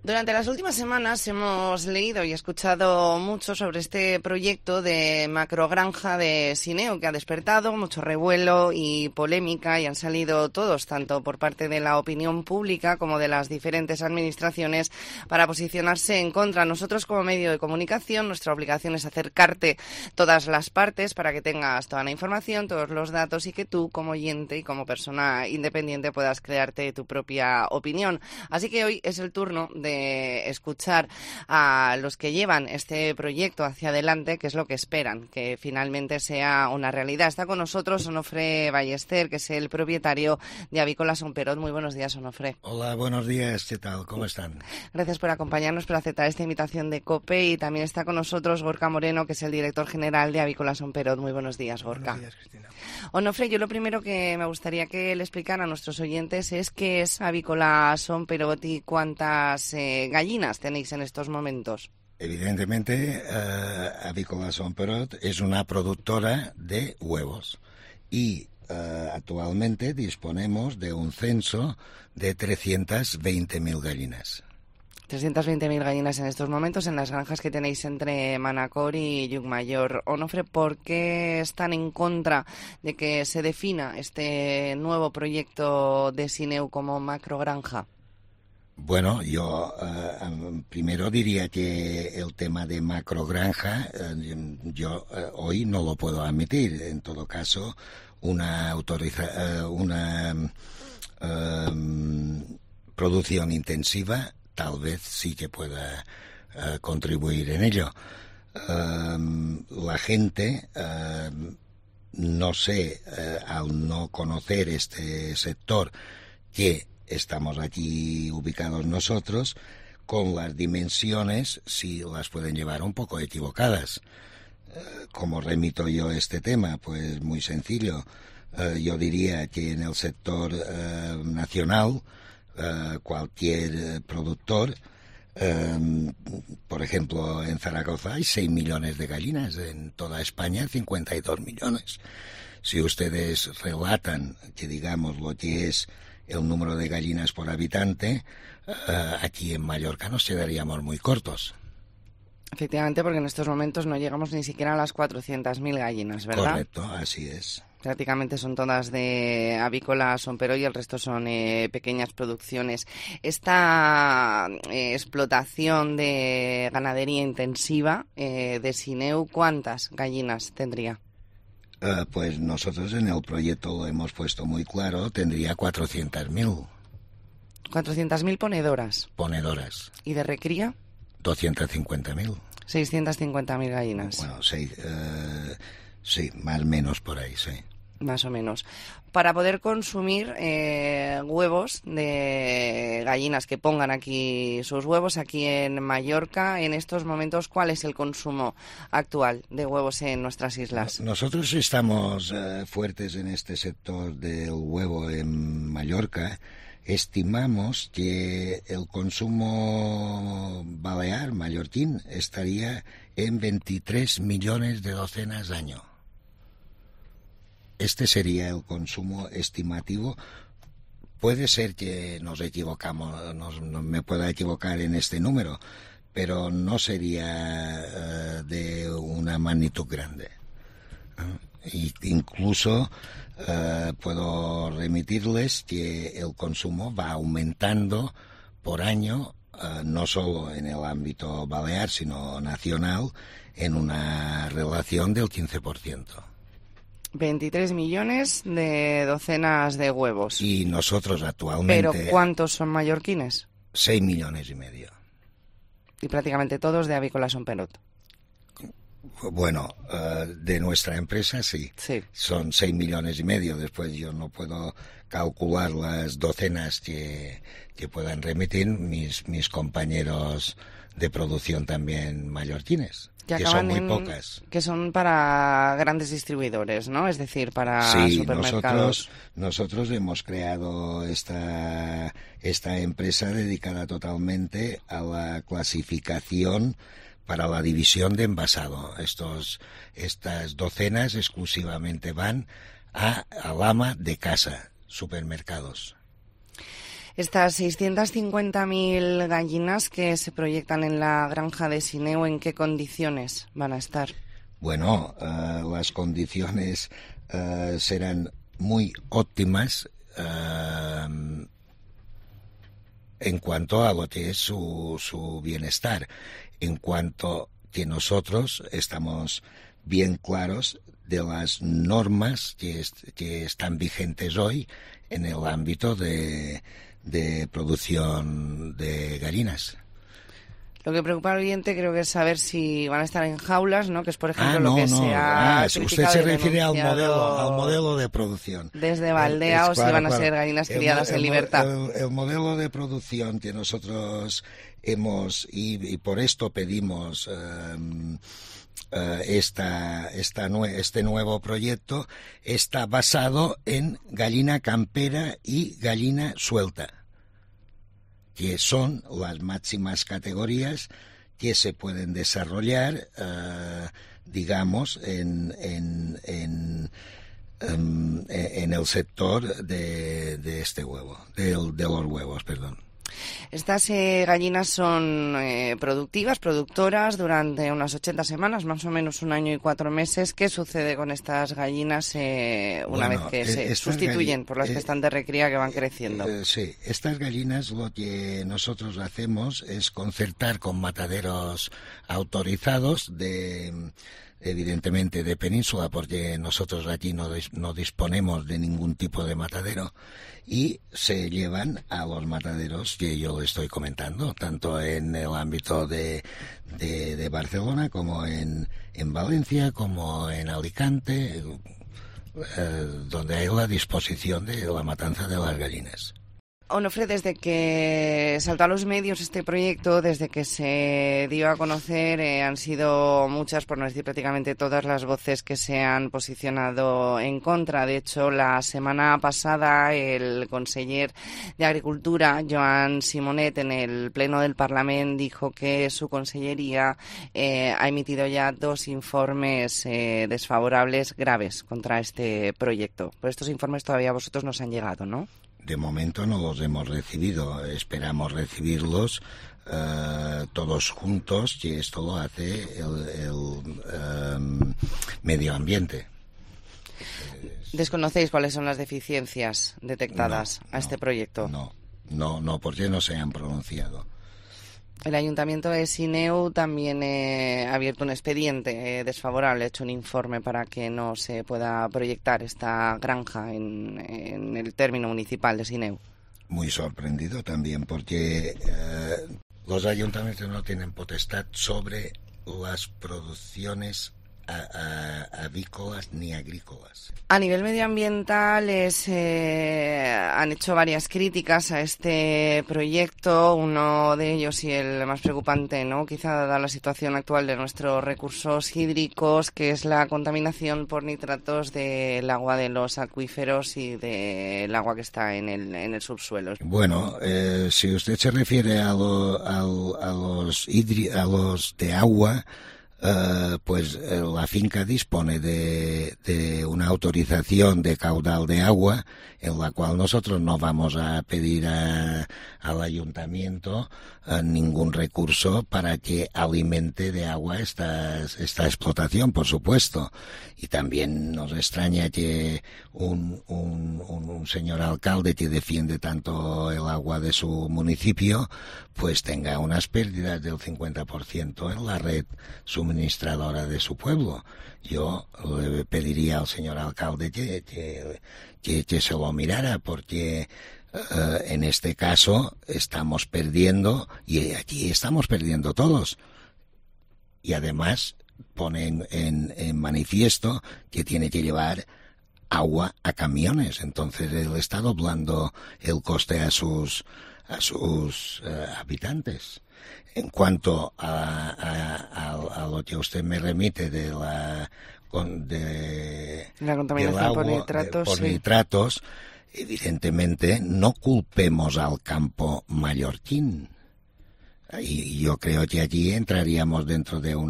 Durante las últimas semanas hemos leído y escuchado mucho sobre este proyecto de macrogranja de Sineu, que ha despertado mucho revuelo y polémica, y han salido todos, tanto por parte de la opinión pública como de las diferentes administraciones, para posicionarse en contra. Nosotros, como medio de comunicación, nuestra obligación es acercarte todas las partes para que tengas toda la información, todos los datos, y que tú, como oyente y como persona independiente, puedas crearte tu propia opinión. Así que hoy es el turno de escuchar a los que llevan este proyecto hacia adelante, qué es lo que esperan, que finalmente sea una realidad. Está con nosotros Onofre Ballester, que es el propietario de Avícola Son Perot. Muy buenos días, Onofre. Hola, buenos días, ¿qué tal? ¿Cómo están? Gracias por acompañarnos, por aceptar esta invitación de COPE, y también está con nosotros Gorka Moreno, que es el director general de Avícola Son Perot. Muy buenos días, Gorka. Buenos días, Cristina. Onofre, yo lo primero que me gustaría que le explicara a nuestros oyentes es qué es Avícola Son Perot y cuántas gallinas tenéis en estos momentos. Evidentemente, Avícola Son Perot es una productora de huevos y actualmente disponemos de un censo de 320.000 gallinas. 320.000 gallinas en estos momentos en las granjas que tenéis entre Manacor y Llucmayor. Onofre, ¿por qué están en contra de que se defina este nuevo proyecto de Sineu como macrogranja? Bueno, yo primero diría que el tema de macrogranja yo hoy no lo puedo admitir. En todo caso, una producción intensiva tal vez sí que pueda contribuir en ello. La gente, no sé, al no conocer este sector que estamos aquí ubicados nosotros, con las dimensiones sí las pueden llevar un poco equivocadas. ¿Cómo remito yo este tema? Pues muy sencillo. Yo diría que en el sector nacional, cualquier productor, por ejemplo, en Zaragoza hay 6 millones de gallinas, en toda España 52 millones. Si ustedes relatan que, digamos, lo que es el número de gallinas por habitante, aquí en Mallorca nos quedaríamos muy cortos. Efectivamente, porque en estos momentos no llegamos ni siquiera a las 400.000 gallinas, ¿verdad? Correcto, así es. Prácticamente son todas de Avícola Son Perot y el resto son pequeñas producciones. Esta explotación de ganadería intensiva de Sineu, ¿cuántas gallinas tendría? Pues nosotros en el proyecto lo hemos puesto muy claro, tendría 400.000. 400.000 ponedoras. Ponedoras. ¿Y de recría? 250.000. 650.000 gallinas. Bueno, sí, más o menos por ahí, sí. Más o menos. Para poder consumir huevos de gallinas que pongan aquí sus huevos, aquí en Mallorca, en estos momentos, ¿cuál es el consumo actual de huevos en nuestras islas? Nosotros estamos fuertes en este sector del huevo en Mallorca. Estimamos que el consumo balear, mallorquín, estaría en 23 millones de docenas año. Este sería el consumo estimativo. Puede ser que nos equivocamos, me pueda equivocar en este número, pero no sería de una magnitud grande. Incluso puedo remitirles que el consumo va aumentando por año, no solo en el ámbito balear, sino nacional, en una relación del 15%. 23 millones de docenas de huevos. Y nosotros actualmente... ¿Pero cuántos son mallorquines? 6 millones y medio. Y prácticamente todos de Avícola Son Perot. Bueno, de nuestra empresa sí. Son 6 millones y medio. Después yo no puedo calcular las docenas que puedan remitir mis compañeros de producción también mallorquines. Que son muy pocas. Que son para grandes distribuidores, ¿no? Es decir, para supermercados. Nosotros hemos creado esta empresa dedicada totalmente a la clasificación para la división de envasado. Estas docenas exclusivamente van al ama de casa, supermercados. Estas 650.000 gallinas que se proyectan en la granja de Sineu, ¿en qué condiciones van a estar? Bueno, las condiciones serán muy óptimas en cuanto a lo que es su bienestar, en cuanto que nosotros estamos bien claros de las normas que están vigentes hoy en el ámbito de producción de gallinas. Lo que preocupa al oyente creo que es saber si van a estar en jaulas, ¿no? Que es, por ejemplo, lo que se ha usted se refiere al modelo de producción. Desde Valdea, o si van a ser gallinas criadas en libertad. El modelo de producción que nosotros hemos, y por esto pedimos este nuevo proyecto, está basado en gallina campera y gallina suelta, que son las máximas categorías que se pueden desarrollar, digamos, en el sector de este huevo, de los huevos, perdón. Estas gallinas son productoras durante unas 80 semanas, más o menos 1 año y 4 meses. ¿Qué sucede con estas gallinas una vez que se sustituyen por las que están de recría, que van creciendo? Sí, estas gallinas lo que nosotros hacemos es concertar con mataderos autorizados evidentemente de península, porque nosotros aquí no disponemos de ningún tipo de matadero, y se llevan a los mataderos que yo le estoy comentando, tanto en el ámbito de Barcelona como en Valencia, como en Alicante, donde hay la disposición de la matanza de las gallinas. Onofre, desde que saltó a los medios este proyecto, desde que se dio a conocer, han sido muchas, por no decir prácticamente todas, las voces que se han posicionado en contra. De hecho, la semana pasada el conseller de Agricultura, Joan Simonet, en el Pleno del Parlament, dijo que su consellería ha emitido ya 2 informes desfavorables graves contra este proyecto. Pero estos informes todavía a vosotros nos han llegado, ¿no? De momento no los hemos recibido, esperamos recibirlos todos juntos, que esto lo hace el medio ambiente. ¿Desconocéis cuáles son las deficiencias detectadas a este proyecto? No, porque no se han pronunciado. El Ayuntamiento de Sineu también ha abierto un expediente desfavorable, ha hecho un informe para que no se pueda proyectar esta granja en el término municipal de Sineu. Muy sorprendido también, porque los ayuntamientos no tienen potestad sobre las producciones avícolas ni agrícolas. A nivel medioambiental han hecho varias críticas a este proyecto. Uno de ellos, y el más preocupante, ¿no?, quizá dada la situación actual de nuestros recursos hídricos, que es la contaminación por nitratos del agua de los acuíferos y del agua que está en el subsuelo. Bueno, si usted se refiere a los de agua, pues la finca dispone de una autorización de caudal de agua, en la cual nosotros no vamos a pedir al ayuntamiento ningún recurso para que alimente de agua esta explotación, por supuesto. Y también nos extraña que un señor alcalde que defiende tanto el agua de su municipio, pues tenga unas pérdidas del 50% en la red suministradora de su pueblo. Yo le pediría al señor alcalde que se lo mirara, porque en este caso estamos perdiendo, y aquí estamos perdiendo todos. Y además pone en manifiesto que tiene que llevar agua a camiones. Entonces él está doblando el coste a sus habitantes. En cuanto a lo que usted me remite de la contaminación por nitratos, evidentemente no culpemos al campo mallorquín. Y yo creo que allí entraríamos dentro de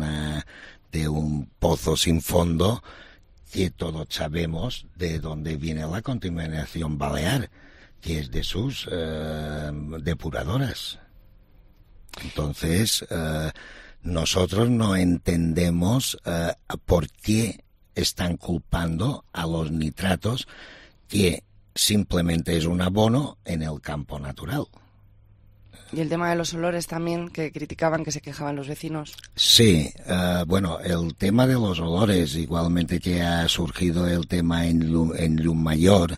un pozo sin fondo, que todos sabemos de dónde viene la contaminación balear, que es de sus depuradoras. Entonces, nosotros no entendemos por qué están culpando a los nitratos, que simplemente es un abono en el campo natural. Y el tema de los olores también, que criticaban, que se quejaban los vecinos. Sí, bueno, el tema de los olores, igualmente que ha surgido el tema en Llummayor,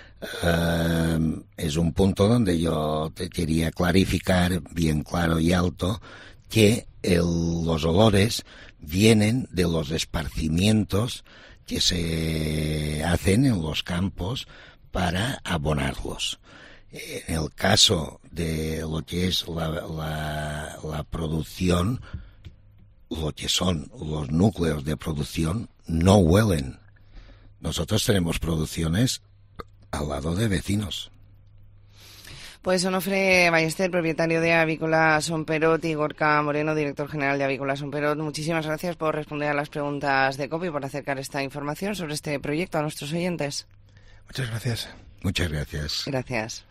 es un punto donde yo te quería clarificar bien claro y alto que los olores vienen de los esparcimientos que se hacen en los campos para abonarlos. En el caso de lo que es la producción, lo que son los núcleos de producción, no huelen. Nosotros tenemos producciones al lado de vecinos. Pues Onofre Ballester, propietario de Avícola Son Perot, y Gorka Moreno, director general de Avícola Son Perot, muchísimas gracias por responder a las preguntas de COPE y por acercar esta información sobre este proyecto a nuestros oyentes. Muchas gracias. Muchas gracias. Gracias.